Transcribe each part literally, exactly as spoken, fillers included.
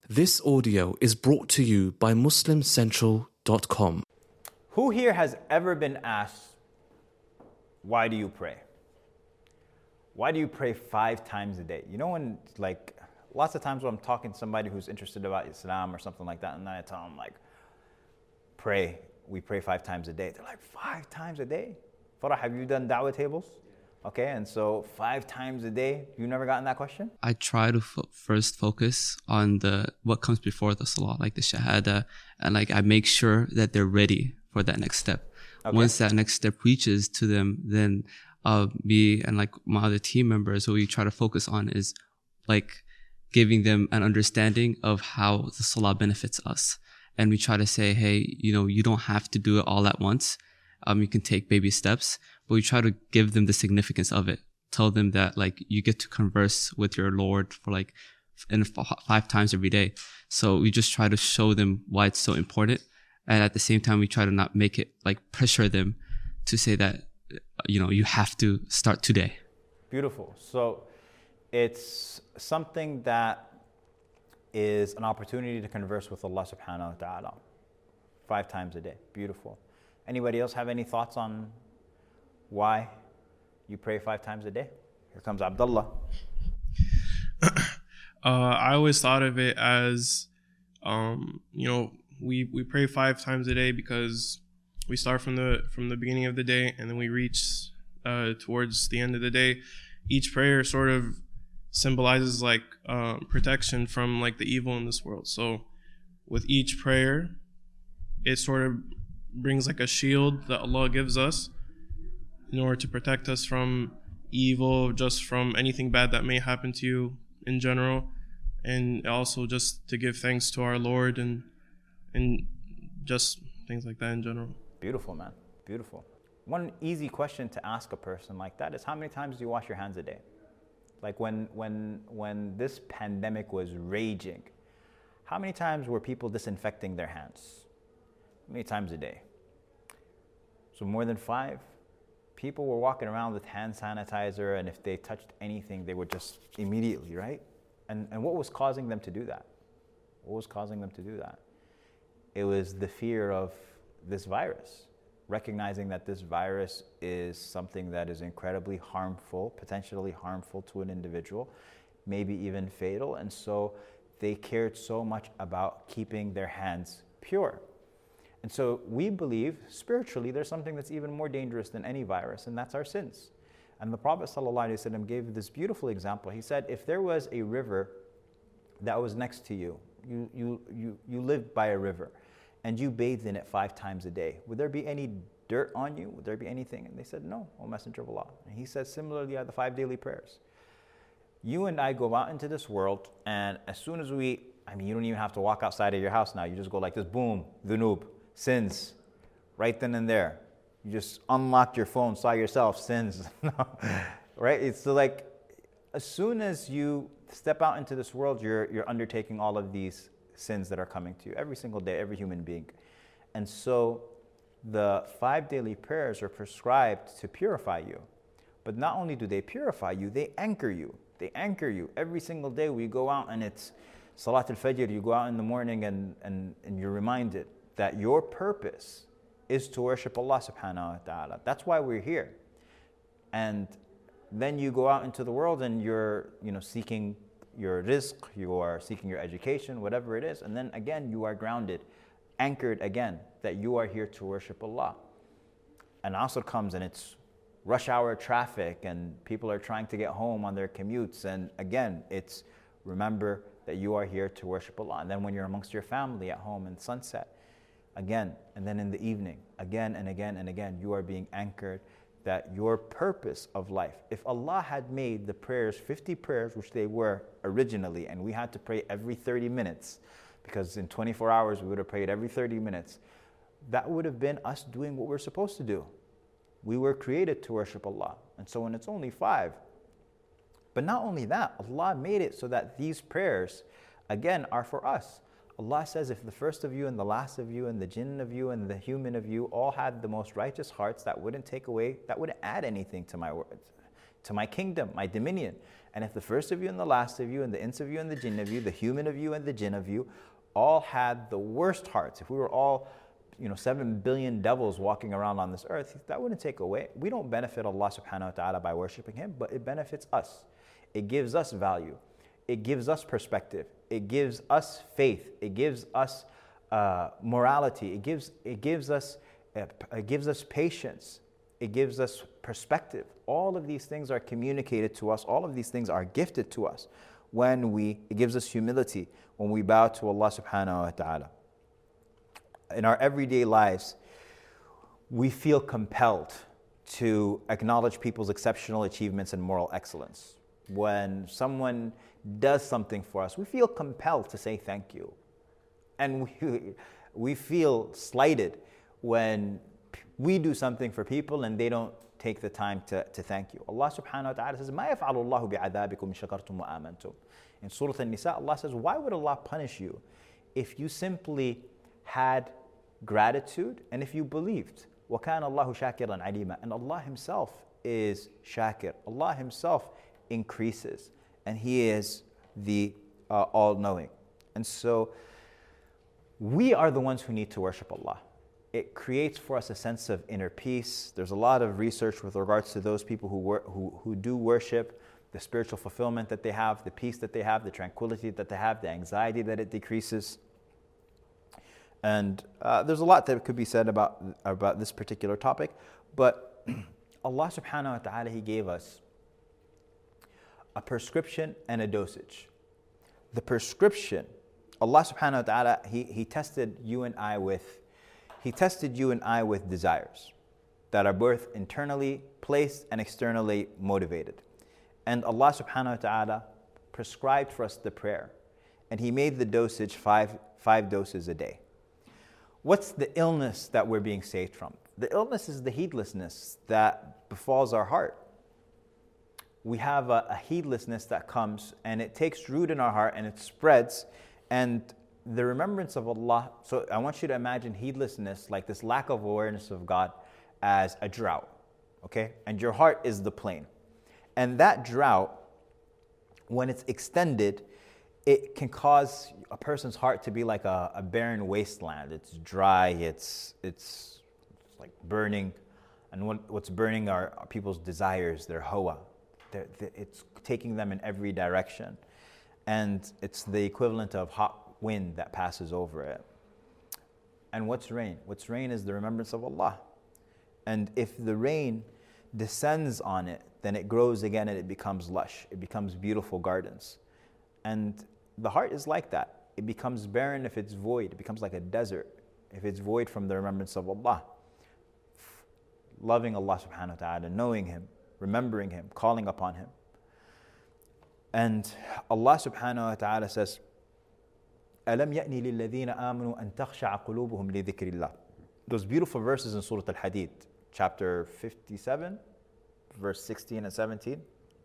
This audio is brought to you by Muslim Central dot com. Who here has ever been asked, why do you pray? Why do you pray five times a day? You know, when like lots of times when I'm talking to somebody who's interested about Islam or something like that, and then I tell them like, pray, we pray five times a day. They're like, five times a day? Farah, have you done da'wah tables? Okay, and so five times a day, you never gotten that question? I try to fo- first focus on the what comes before the salah, like the shahada, and like I make sure that they're ready for that next step. Okay. Once that next step reaches to them, then uh, me and like my other team members, what we try to focus on is like giving them an understanding of how the salah benefits us. And we try to say, hey, you know, you don't have to do it all at once. Um, you can take baby steps, but we try to give them the significance of it. Tell them that like you get to converse with your Lord for like in f- five times every day. So we just try to show them why it's so important. And at the same time, we try to not make it like pressure them to say that, you know, you have to start today. Beautiful. So it's something that is an opportunity to converse with Allah subhanahu wa ta'ala five times a day. Beautiful. Anybody else have any thoughts on why you pray five times a day? Here comes Abdullah. uh, I always thought of it as, um, you know, we, we pray five times a day because we start from the from the beginning of the day and then we reach uh, towards the end of the day. Each prayer sort of symbolizes like uh, protection from like the evil in this world. So with each prayer, it sort of brings like a shield that Allah gives us in order to protect us from evil, just from anything bad that may happen to you in general, and also just to give thanks to our Lord and and just things like that in general. Beautiful, man. Beautiful. One easy question to ask a person like that is, how many times do you wash your hands a day? Like when when when this pandemic was raging, how many times were people disinfecting their hands? How many times a day? So more than five. People were walking around with hand sanitizer, and if they touched anything, they would just immediately, right? And and what was causing them to do that? What was causing them to do that? It was the fear of this virus, recognizing that this virus is something that is incredibly harmful, potentially harmful to an individual, maybe even fatal, and so they cared so much about keeping their hands pure. And so we believe spiritually there's something that's even more dangerous than any virus, and that's our sins. And the Prophet ﷺ gave this beautiful example. He said, if there was a river that was next to you, you, you, you, you lived by a river, and you bathed in it five times a day, would there be any dirt on you? Would there be anything? And they said, no, O Messenger of Allah. And he said, similarly are the five daily prayers. You and I go out into this world, and as soon as we, I mean, you don't even have to walk outside of your house now. You just go like this, boom, dhunub, sins, right then and there. You just unlocked your phone, saw yourself, sins, right? It's so like, as soon as you step out into this world, you're you're undertaking all of these sins that are coming to you every single day, every human being. And so the five daily prayers are prescribed to purify you. But not only do they purify you, they anchor you. They anchor you. Every single day we go out and it's Salat al-Fajr, you go out in the morning and, and, and you're reminded that your purpose is to worship Allah subhanahu wa ta'ala. That's why we're here. And then you go out into the world and you're, you know, seeking your rizq, you are seeking your education, whatever it is, and then again you are grounded, anchored again, that you are here to worship Allah. And Asr comes and it's rush hour traffic and people are trying to get home on their commutes, and again it's remember that you are here to worship Allah. And then when you're amongst your family at home in sunset, again, and then in the evening, again and again and again, you are being anchored that your purpose of life, if Allah had made the prayers fifty prayers, which they were originally, and we had to pray every thirty minutes, because in twenty-four hours we would have prayed every thirty minutes, that would have been us doing what we're supposed to do. We were created to worship Allah. And so when it's only five, but not only that, Allah made it so that these prayers, again, are for us. Allah says, if the first of you and the last of you and the jinn of you and the human of you all had the most righteous hearts, that wouldn't take away, that wouldn't add anything to my words, to my kingdom, my dominion. And if the first of you and the last of you and the ins of you and the jinn of you, the human of you and the jinn of you, all had the worst hearts, if we were all, you know, seven billion devils walking around on this earth, that wouldn't take away. We don't benefit Allah subhanahu wa ta'ala by worshiping Him, but it benefits us. It gives us value. It gives us perspective. It gives us faith. It gives us uh, morality. It gives, it gives us, uh, it gives us patience. It gives us perspective. All of these things are communicated to us. All of these things are gifted to us when we, it gives us humility when we bow to Allah subhanahu wa ta'ala. In our everyday lives, we feel compelled to acknowledge people's exceptional achievements and moral excellence. When someone does something for us, we feel compelled to say thank you. And we, we feel slighted when we do something for people and they don't take the time to, to thank you. Allah subhanahu wa ta'ala says, مَا يَفْعَلُ اللَّهُ بِعَذَابِكُمْ إِن شَكَرْتُمْ وَآمَنْتُمْ. In Surah An-Nisa, Allah says, why would Allah punish you if you simply had gratitude and if you believed? وَكَانَ اللَّهُ شَاكِرًا عَلِيمًا. And Allah Himself is Shakir. Allah Himself increases and He is the uh, all-knowing. And so we are the ones who need to worship Allah. It creates for us a sense of inner peace. There's a lot of research with regards to those people who, wor- who, who do worship, the spiritual fulfillment that they have, the peace that they have, the tranquility that they have, the anxiety that it decreases. And uh, there's a lot that could be said about, about this particular topic. But Allah subhanahu wa ta'ala, He gave us a prescription and a dosage. The prescription, Allah subhanahu wa ta'ala, He, he tested you and I with He tested you and I with desires that are both internally placed and externally motivated. And Allah subhanahu wa ta'ala prescribed for us the prayer. And He made the dosage five, five doses a day. What's the illness that we're being saved from? The illness is the heedlessness that befalls our heart. We have a, a heedlessness that comes and it takes root in our heart and it spreads, and the remembrance of Allah. So I want you to imagine heedlessness, like this lack of awareness of God, as a drought, okay? And your heart is the plain. And that drought, when it's extended, it can cause a person's heart to be like a, a barren wasteland. It's dry, it's, it's, it's like burning. And what, what's burning are, are people's desires, their hawa. They're, they're, it's taking them in every direction. And it's the equivalent of hot wind that passes over it. And what's rain? What's rain is the remembrance of Allah. And if the rain descends on it, then it grows again and it becomes lush. It becomes beautiful gardens. And the heart is like that. It becomes barren if it's void. It becomes like a desert if it's void from the remembrance of Allah. Loving Allah subhanahu wa ta'ala, knowing Him, remembering Him, calling upon Him. And Allah subhanahu wa ta'ala says, أَلَمْ يَأْنِ لِلَّذِينَ آمَنُوا أَن تَخْشَعَ قُلُوبُهُم لِذِكْرِ اللَّهِ. Those beautiful verses in Surah Al-Hadid, chapter fifty-seven, verse sixteen and seventeen,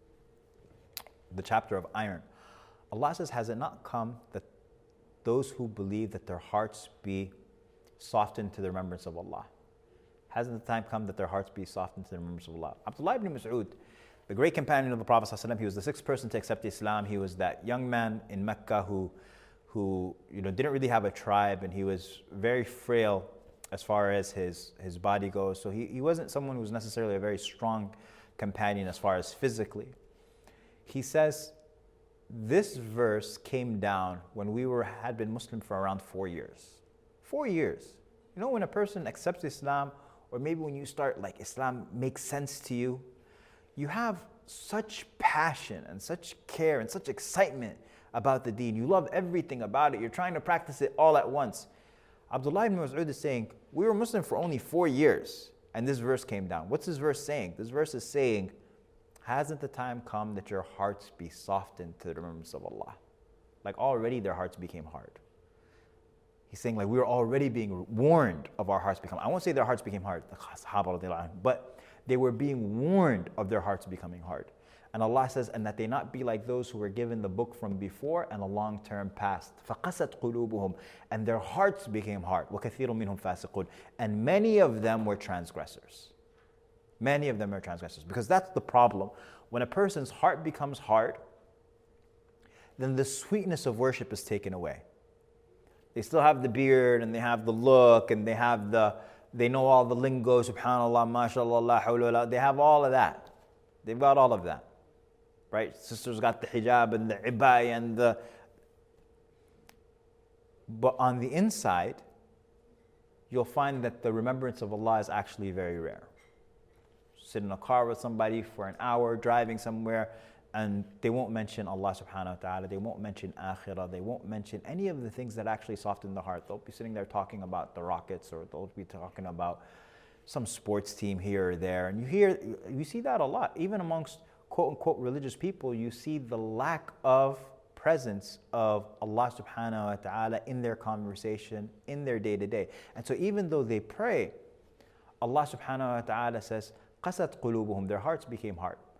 the chapter of iron. Allah says, has it not come that those who believe that their hearts be softened to the remembrance of Allah? Hasn't the time come that their hearts be softened to the remembrance of Allah? Abdullah ibn Mas'ud, the great companion of the Prophet ﷺ, he was the sixth person to accept Islam. He was that young man in Mecca who who you know didn't really have a tribe, and he was very frail as far as his, his body goes. So he, he wasn't someone who was necessarily a very strong companion as far as physically. He says, this verse came down when we were had been Muslim for around four years. Four years. You know, when a person accepts Islam, or maybe when you start, like, Islam makes sense to you, you have such passion and such care and such excitement about the deen. You love everything about it. You're trying to practice it all at once. Abdullah ibn Mas'ud is saying, we were Muslim for only four years, and this verse came down. What's this verse saying? This verse is saying, hasn't the time come that your hearts be softened to the remembrance of Allah? Like, already their hearts became hard. He's saying, like, we were already being warned of our hearts becoming. I won't say their hearts became hard, but they were being warned of their hearts becoming hard. And Allah says, and that they not be like those who were given the book from before and a long term past. فَقَسَتْ قُلُوبُهُم. And their hearts became hard. وَكَثِيرٌ مِّنْهُمْ فَاسِقُونَ. And many of them were transgressors. Many of them are transgressors. Because that's the problem. When a person's heart becomes hard, then the sweetness of worship is taken away. They still have the beard and they have the look and they have the, they know all the lingo, subhanallah, mashallah, la hawla la. They have all of that. They've got all of that. Right? Sisters got the hijab and the ibaya and the... But on the inside, you'll find that the remembrance of Allah is actually very rare. Sit in a car with somebody for an hour, driving somewhere, and they won't mention Allah subhanahu wa ta'ala, they won't mention akhirah, they won't mention any of the things that actually soften the heart. They'll be sitting there talking about the Rockets, or they'll be talking about some sports team here or there. And you hear, you see that a lot. Even amongst quote unquote religious people, you see the lack of presence of Allah subhanahu wa ta'ala in their conversation, in their day to day. And so even though they pray, Allah subhanahu wa ta'ala says, قَسَتْ قُلُوبُهُمْ, their hearts became hard.